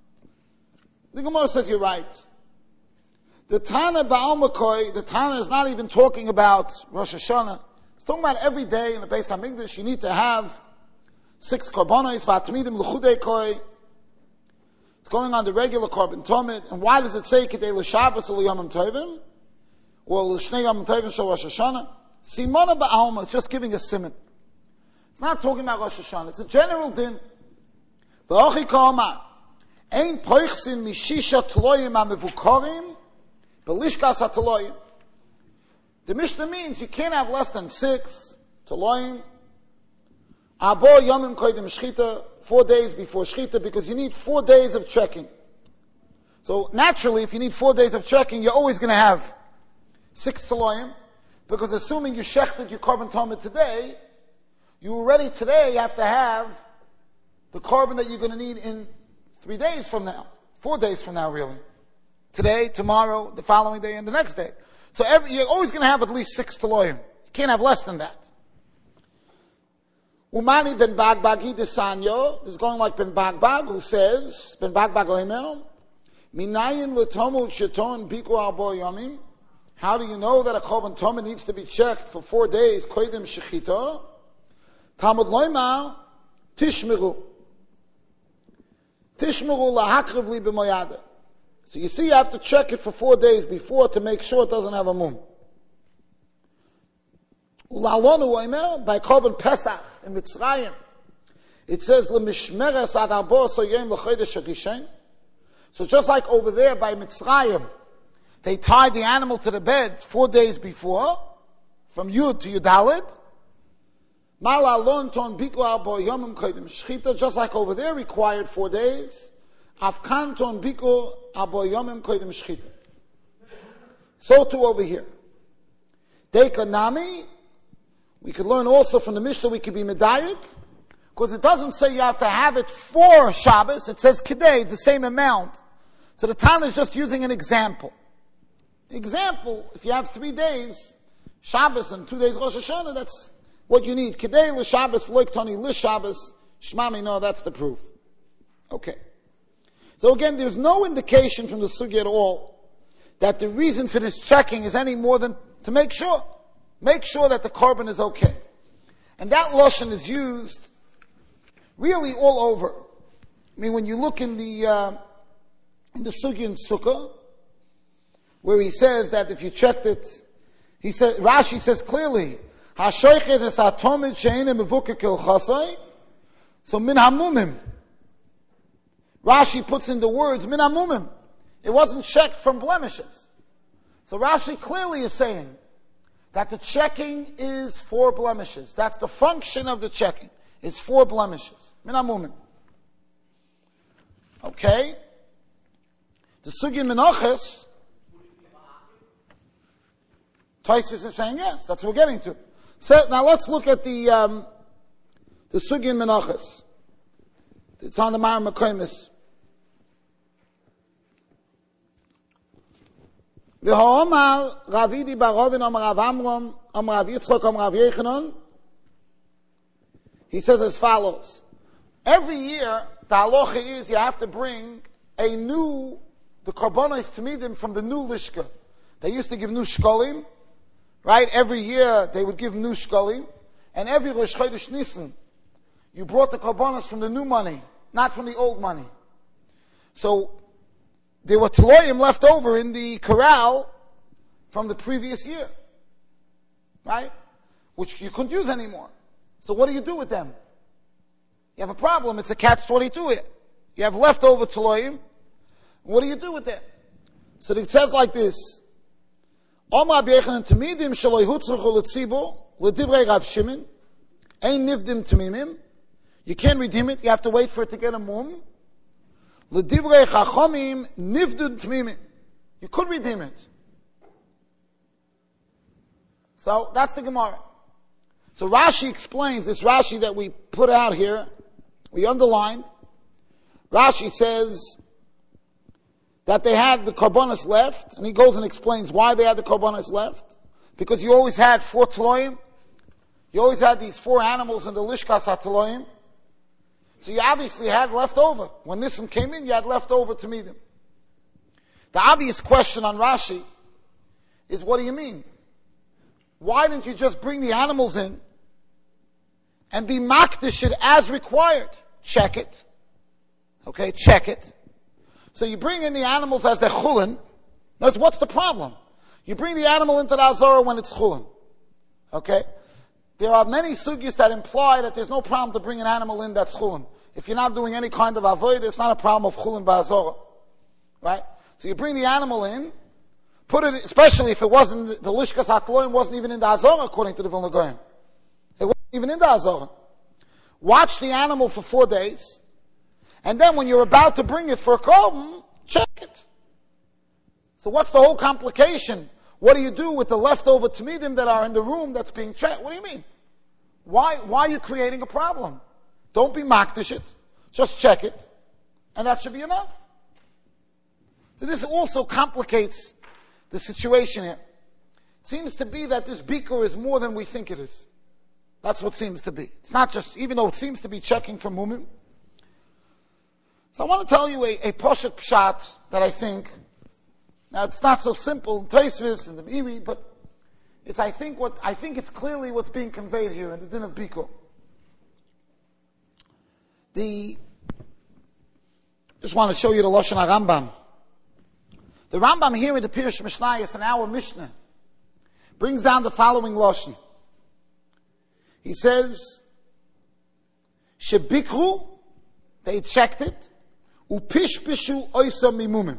The Gemara says, you're right. The Tana Ba'al Makoi, the Tana is not even talking about Rosh Hashanah. It's talking about every day in the Beis HaMikdash, you need to have six korbanos, V'atmidim L'chudei Koi. It's going on the regular korban tomid. And why does it say Kedei L'Shabbos L'Yomim Tovim? Or L'Shnei Yomim Tovim Shel Rosh Hashanah? Simona Ba'alma, it's just giving a simon. It's not talking about Rosh Hashanah. It's a general din. V'ochi ka'omar, ein poichsin mishisha tloyim ha'mevukorim, b'lishkas ha'tloyim. The Mishnah means you can't have less than six tloyim. Abo yomim koidim shchita, four days before shchita, because you need four days of checking. So naturally, if you need four days of checking, you're always going to have six tloyim. Because assuming you shechted your korban tomid today, you already today have to have the korban that you're going to need in three days from now. Four days from now, really. Today, tomorrow, the following day, and the next day. So every, you're always going to have at least six teloyim. You can't have less than that. Umani ben Bagbagi de Sanyo, this is going like Ben Bagbag, who says, Ben Bagbag Oimel, Minayin letomu sheton biku arbo yomim. How do you know that a korban tomid needs to be checked for four days? Koidim shechita. Talmud loima tishmeru. Tishmeru lahakriv li b'moyada. So you see, you have to check it for four days before to make sure it doesn't have a mum. Ulalonu oimer, by korban Pesach in Mitzrayim, it says lemishmeres ad arbo soyem l'chodesh harishen. So just like over there by Mitzrayim, they tied the animal to the bed four days before, from Yud to Yudalit. Malalon ton bikla arbo yomim koidim shchita, just like over there required four days. Afkan ton bikla arbo yomim koidim shchita. So too over here. Deika nami, we could learn also from the Mishnah, we could be medayik, because it doesn't say you have to have it for Shabbos, it says kidei, the same amount. So the Tana is just using an example. Example, if you have three days, Shabbos and two days Rosh Hashanah, that's what you need. Kedei l'Shabbos, loik toni l'Shabbos, shmami, no, that's the proof. Okay. So again, there's no indication from the sugya at all that the reason for this checking is any more than to make sure. Make sure that the korban is okay. And that lashon is used really all over. I mean, when you look in the, uh, in the sugya in Sukkah, where he says that if you checked it, he said, Rashi says clearly, "Hashoichet es atomid she'einem mevukah kel chasai." So min hamumim. Rashi puts in the words min hamumim. It wasn't checked from blemishes. So Rashi clearly is saying that the checking is for blemishes. That's the function of the checking. It's for blemishes. Min hamumim. Okay. The sugya Menachos, Tosfos is saying yes, that's what we're getting to. So now let's look at the um, the Sugya Menachos. It's on the Mar Mekoimis. V'ha'omar Ravidi Barovin Omar Rav Amram Omar Rav Yitzchok Omar Rav Yechanan. He says as follows. Every year, the halacha is you have to bring a new, the korbanos tamidim from the new lishka. They used to give new shkolim, right? Every year they would give new shkolim. And every Rosh Chodesh Nisan, you brought the korbanos from the new money, not from the old money. So, there were teloyim left over in the corral from the previous year. Right? Which you couldn't use anymore. So what do you do with them? You have a problem. It's a catch twenty-two here. You have leftover teloyim. What do you do with them? So it says like this. Omar B'yechanan Tamidim Shaloi Hutzruchu L'Tzibur L'Divrei Rav Shimon Ein Nivdim Tamimim. You can't redeem it. You have to wait for it to get a mum. L'divrei chachomim nivdud tmimim. You could redeem it. So that's the Gemara. So Rashi explains this Rashi that we put out here. We underlined. Rashi says that they had the korbanos left, and he goes and explains why they had the korbanos left. Because you always had four teloyim. You always had these four animals in the lishkas ha-teloyim. So you obviously had left over. When Nisan came in, you had left over to meet him. The obvious question on Rashi is, what do you mean? Why didn't you just bring the animals in and be makdish it as required? Check it. Okay, check it. So you bring in the animals as they're chulin. Notice, what's the problem? You bring the animal into the Azorah when it's chulin. Okay? There are many sugyas that imply that there's no problem to bring an animal in that's chulin. If you're not doing any kind of avoid, it's not a problem of chulin ba'azorah. Right? So you bring the animal in, put it, especially if it wasn't, the lishkas hatloim wasn't even in the Azorah according to the Vilna Gaon. It wasn't even in the Azorah. Watch the animal for four days, and then when you're about to bring it for a korban, check it. So what's the whole complication? What do you do with the leftover tamidim that are in the room that's being checked? What do you mean? Why, why are you creating a problem? Don't be makdish it. Just check it. And that should be enough. So this also complicates the situation here. It seems to be that this bikur is more than we think it is. That's what it seems to be. It's not just, even though it seems to be checking for mumim. So I want to tell you a, a poshet pshat that I think, now it's not so simple in Tosfos and the Meiri, but it's I think what I think it's clearly what's being conveyed here in the din of bikur. The just want to show you the Lashon HaRambam. The Rambam here in the Pirush Mishnayos in our Mishnah brings down the following Lashon. He says, Shebikru, they checked it, upishpishu oisa mimumim.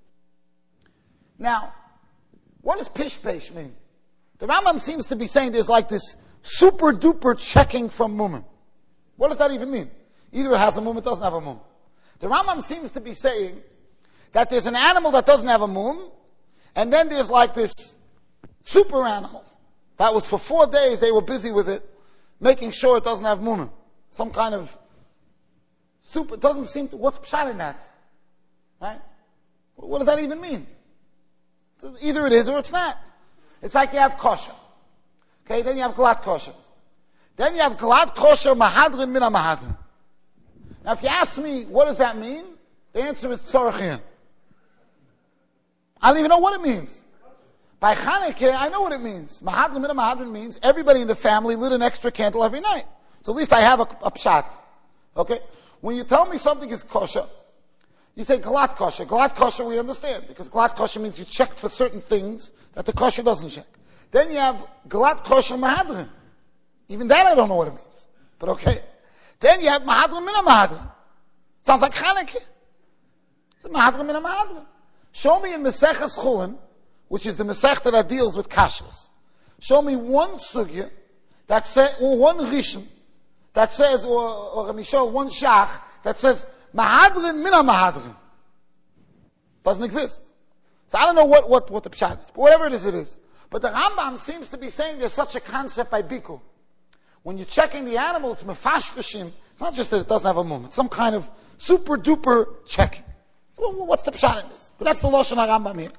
Now, what does pishpesh mean? The Rambam seems to be saying there's like this super duper checking from mumim. What does that even mean? Either it has a mum, it doesn't have a mum. The Rambam seems to be saying that there's an animal that doesn't have a mum, and then there's like this super animal that was for four days they were busy with it, making sure it doesn't have mum. Some kind of super, it doesn't seem to, what's pshat in that? Right? What does that even mean? Either it is or it's not. It's like you have kosher. Okay, then you have glad kosher. Then you have glad kosher mahadrin min mahadrin. Now if you ask me, what does that mean? The answer is tzorachin. I don't even know what it means. By Chanukah, I know what it means. Mahadrin min mahadrin means everybody in the family lit an extra candle every night. So at least I have a, a pshat. Okay? When you tell me something is kosher, you say galat kosher. Galat kosher we understand, because galat kosher means you checked for certain things that the kosher doesn't check. Then you have galat kosher mahadrin. Even that I don't know what it means. But okay. Then you have mahadrin min mahadrin. Sounds like Chanukah. It's mahadrin min mahadrin. Show me in Maseches Chulin, which is the Masechta that deals with kashrus. Show me one sugya that says, or one rishon that says, or, or Mishal, one shach that says mahadrin min mahadrin. Doesn't exist. So I don't know what, what, what the pshat is, but whatever it is, it is. But the Rambam seems to be saying there's such a concept by Biku. When you're checking the animal, it's mefashvashim. It's not just that it doesn't have a mum. It's some kind of super duper checking. So what's the pshat in this? But that's the Lashon HaRambam here.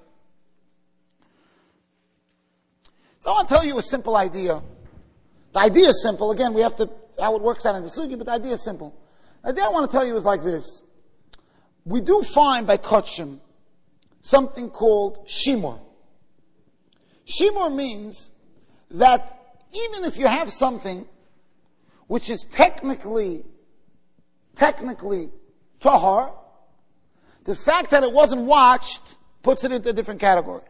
So I want to tell you a simple idea. The idea is simple. Again, we have to, how it works out in the sugi, but the idea is simple. The idea I want to tell you is like this. We do find by Kotshim something called Shimur. Shimur means that even if you have something which is technically, technically tahar, the fact that it wasn't watched puts it into a different category.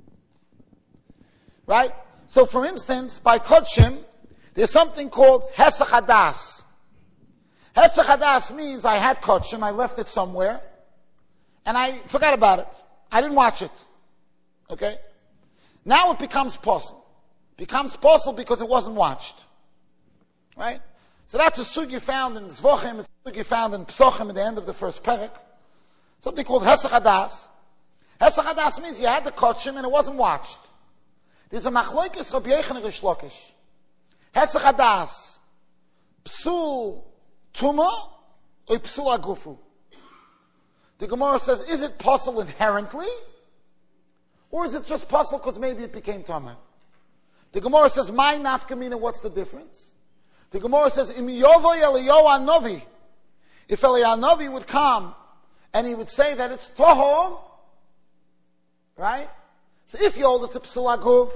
Right? So for instance, by Kotshim, there's something called Hesach Hadas. Hesach Hadas means I had Kotshim, I left it somewhere, and I forgot about it. I didn't watch it. Okay? Now it becomes possible. Becomes possible because it wasn't watched. Right? So that's a sugi found in Zvochim, it's a sugi found in Psochim at the end of the first perek. Something called Hesach Hadas. Hesach Hadas means you had the Kotshim and it wasn't watched. There's a machloikis Rabbi Yochanan and Rish Lakish. Hesach Hadas, Psul Tuma, or Psul Agufu. The Gemara says, is it possible inherently? Or is it just possible because maybe it became Tameh? The Gemara says, my nafkamina, what's the difference? The Gemara says, Im Yovoy Eliyahu Hanavi. If Eliyahu Hanavi would come and he would say that it's Toho, right? So if you hold it's a Psul Aguf,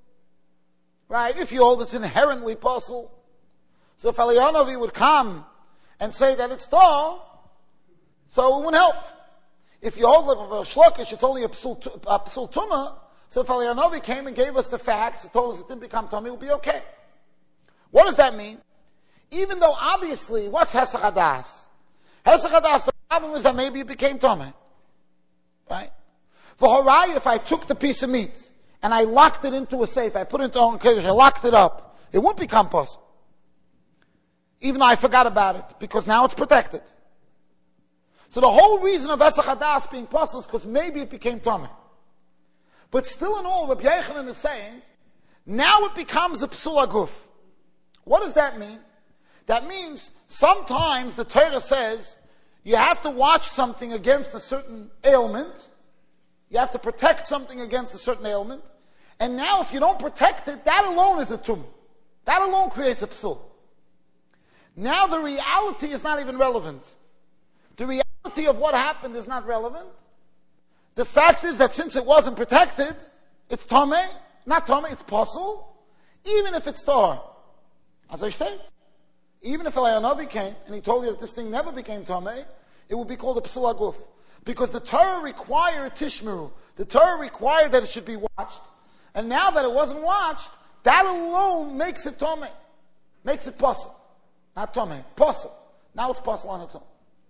right? If you hold it's inherently possible. So if Eliyahu Hanavi would come and say that it's Toho, so it wouldn't help. If you hold like a shlokish, it's only a psul, a psul tumah. So if Eliyahu Hanavi came and gave us the facts, it told us it didn't become tumah, it would be okay. What does that mean? Even though obviously, what's Hesach Hadas? Hesach Hadas, the problem is that maybe it became tumah. Right? For Horai, if I took the piece of meat and I locked it into a safe, I put it into a cage, I locked it up, it won't become possible. Even though I forgot about it, because now it's protected. So the whole reason of Hesach Hadas being possible is because maybe it became Tameh. But still in all, Rabbi Yochanan is saying, now it becomes a Psul Aguf. What does that mean? That means sometimes the Torah says you have to watch something against a certain ailment. You have to protect something against a certain ailment. And now if you don't protect it, that alone is a tum. That alone creates a Psul. Now the reality is not even relevant. The reality of what happened is not relevant. The fact is that since it wasn't protected, it's Tomei, not Tomei, it's possible, even if it's Tor. As I state, even if Eliyahu Hanavi came and he told you that this thing never became Tomei, it would be called a Psul Aguf. Because the Torah required Tishmeru. The Torah required that it should be watched. And now that it wasn't watched, that alone makes it Tomei. Makes it possible. Not Tomei, possible. Now it's possible on its own.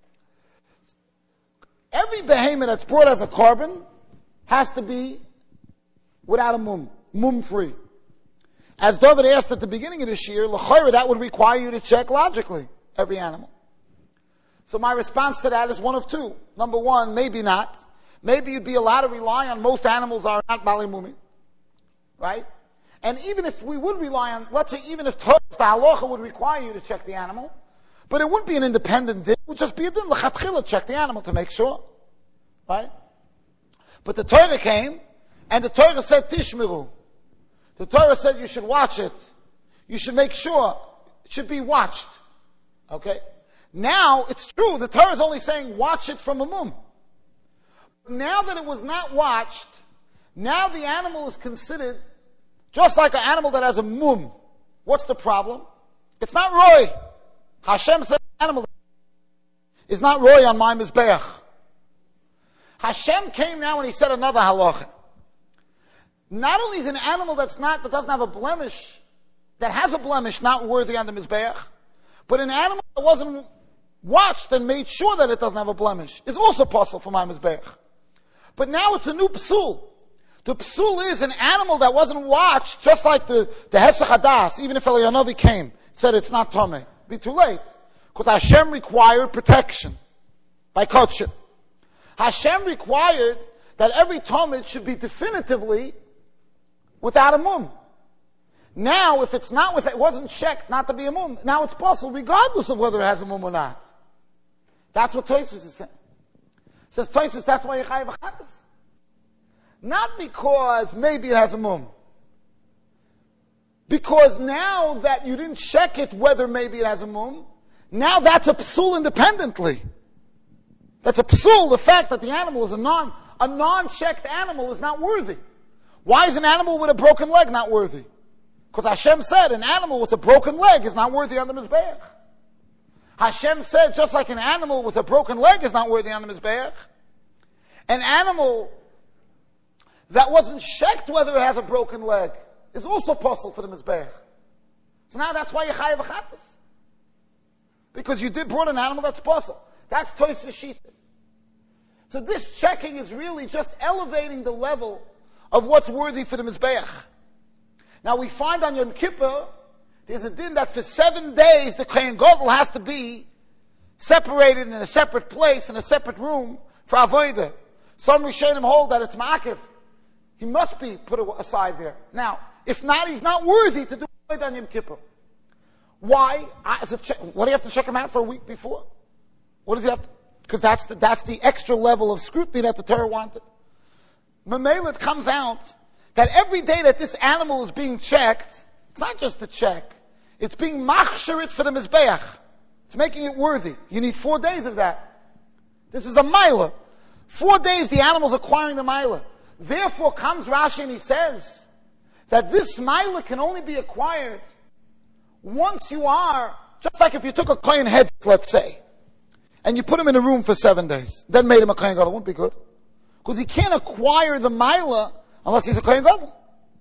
Every behemoth that's brought as a carbon has to be without a mum, mum free. As David asked at the beginning of this year, l'chayra, that would require you to check logically every animal. So my response to that is one of two. Number one, maybe not. Maybe you'd be allowed to rely on most animals are not bali mumi. Right? And even if we would rely on, let's say even if, if the halacha would require you to check the animal, but it wouldn't be an independent din. It would just be a din l'chatchila, check the animal to make sure. Right? But the Torah came, and the Torah said tishmeru. The Torah said you should watch it. You should make sure it should be watched. Okay? Now, it's true, the Torah is only saying watch it from a mum. Now that it was not watched, now the animal is considered just like an animal that has a mum. What's the problem? It's not roy. Hashem said the animal is not roy on my mizbeach. Hashem came now and he said another halacha. Not only is an animal that's not, that doesn't have a blemish, that has a blemish not worthy on the mizbeach, but an animal that wasn't watched and made sure that it doesn't have a blemish is also possible for my mizbeach. But now it's a new psul. The psul is an animal that wasn't watched, just like the, the Hesach Hadas, even if Eliyahu Hanavi came, said it's not Tomei. It'd be too late. Because Hashem required protection by Kotshim. Hashem required that every Talmud should be definitively without a mum. Now, if it's not with, it wasn't checked not to be a mum, now it's possible regardless of whether it has a mum or not. That's what Tosfos is saying. Says Tosfos, that's why you chayav v'chatas. Not because maybe it has a mum. Because now that you didn't check it whether maybe it has a mum, now that's a psul independently. That's a psul, the fact that the animal is a non, a non-checked animal is not worthy. Why is an animal with a broken leg not worthy? Because Hashem said an animal with a broken leg is not worthy on the Mizbeach. Hashem said just like an animal with a broken leg is not worthy on the Mizbeach, an animal that wasn't checked whether it has a broken leg is also possible for the Mizbeach. So now that's why you chayav v'chatas. Because you did brought an animal that's possible. That's Tosfos Shita. So this checking is really just elevating the level of what's worthy for the Mizbeach. Now we find on Yom Kippur, there's a din that for seven days the Kohen Gadol has to be separated in a separate place, in a separate room for Avodah. Some Rishonim hold that it's Ma'akev. He must be put aside there. Now, if not, he's not worthy to do Avodah on Yom Kippur. Why? What do you have to check him out for a week before? What does he have to? Because that's the, that's the extra level of scrutiny that the Torah wanted. Mamela, it comes out that every day that this animal is being checked, it's not just a check, it's being machsherit for the Mizbeach. It's making it worthy. You need four days of that. This is a milah. Four days the animal's acquiring the milah. Therefore comes Rashi and he says that this milah can only be acquired once you are, just like if you took a kohen head, let's say, and you put him in a room for seven days, then made him a kohen gadol, wouldn't be good. Because he can't acquire the milah unless he's a kohen gadol.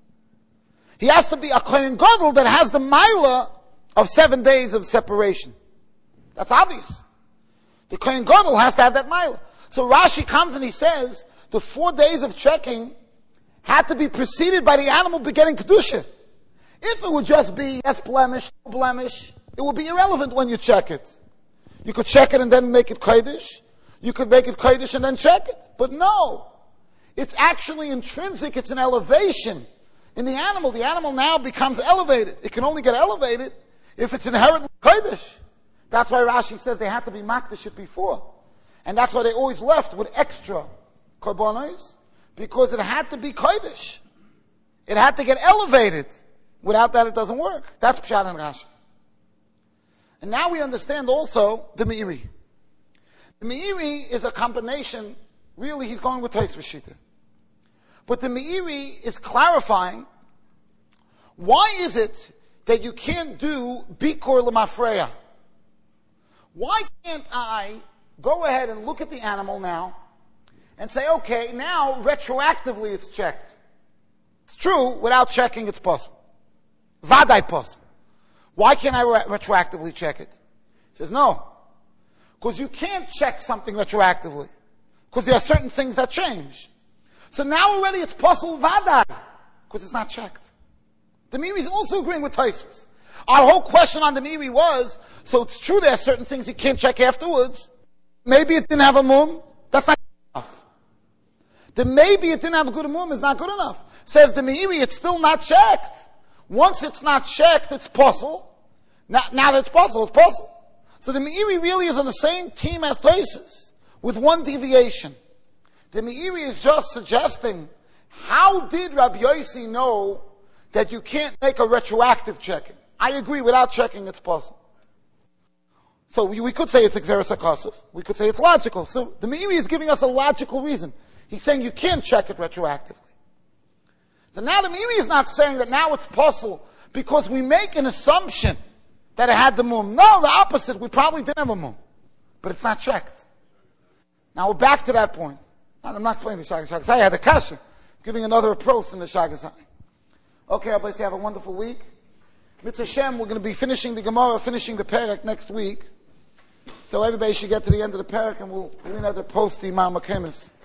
He has to be a kohen gadol that has the milah of seven days of separation. That's obvious. The kohen gadol has to have that milah. So Rashi comes and he says the four days of checking had to be preceded by the animal begetting kedusha. If it would just be yes blemish, no blemish, it would be irrelevant when you check it. You could check it and then make it kodesh. You could make it kodesh and then check it. But no. It's actually intrinsic. It's an elevation in the animal. The animal now becomes elevated. It can only get elevated if it's inherently kodesh. That's why Rashi says they had to be makdash it before. And that's why they always left with extra korbanos, because it had to be kodesh. It had to get elevated. Without that, it doesn't work. That's Pshat and Rashi. And now we understand also the Meiri. The Meiri is a combination, really he's going with Tosfos Shita. But the Meiri is clarifying, why is it that you can't do Bikor L'Mafreya? Why can't I go ahead and look at the animal now and say, okay, now retroactively it's checked. It's true, without checking it's possible. Vadai possible. Why can't I re- retroactively check it? He says, no. Because you can't check something retroactively. Because there are certain things that change. So now already it's possible vadai. Because it's not checked. The Meiri is also agreeing with Tosfos. Our whole question on the Meiri was, so it's true there are certain things you can't check afterwards. Maybe it didn't have a mum. That's not good enough. The maybe it didn't have a good mum is not good enough. Says the Meiri, it's still not checked. Once it's not checked, it's possible. Now, now that it's possible, it's possible. So the Meiri really is on the same team as Tosfos, with one deviation. The Meiri is just suggesting, how did Rabbi Yossi know that you can't make a retroactive checking? I agree, without checking, it's possible. So we, we could say it's Exeris HaKosov. We could say it's logical. So the Meiri is giving us a logical reason. He's saying you can't check it retroactively. So now the Meiri is not saying that now it's possible because we make an assumption that it had the mum. No, the opposite. We probably didn't have a mum. But it's not checked. Now we're back to that point. I'm not explaining the Shagas I had the kasha, giving another approach in the Shagas. Okay, everybody say have a wonderful week. Mitzvah Shem, we're going to be finishing the Gemara, finishing the Perek next week. So everybody should get to the end of the Perek and we'll, we'll either post the Imam Makemis.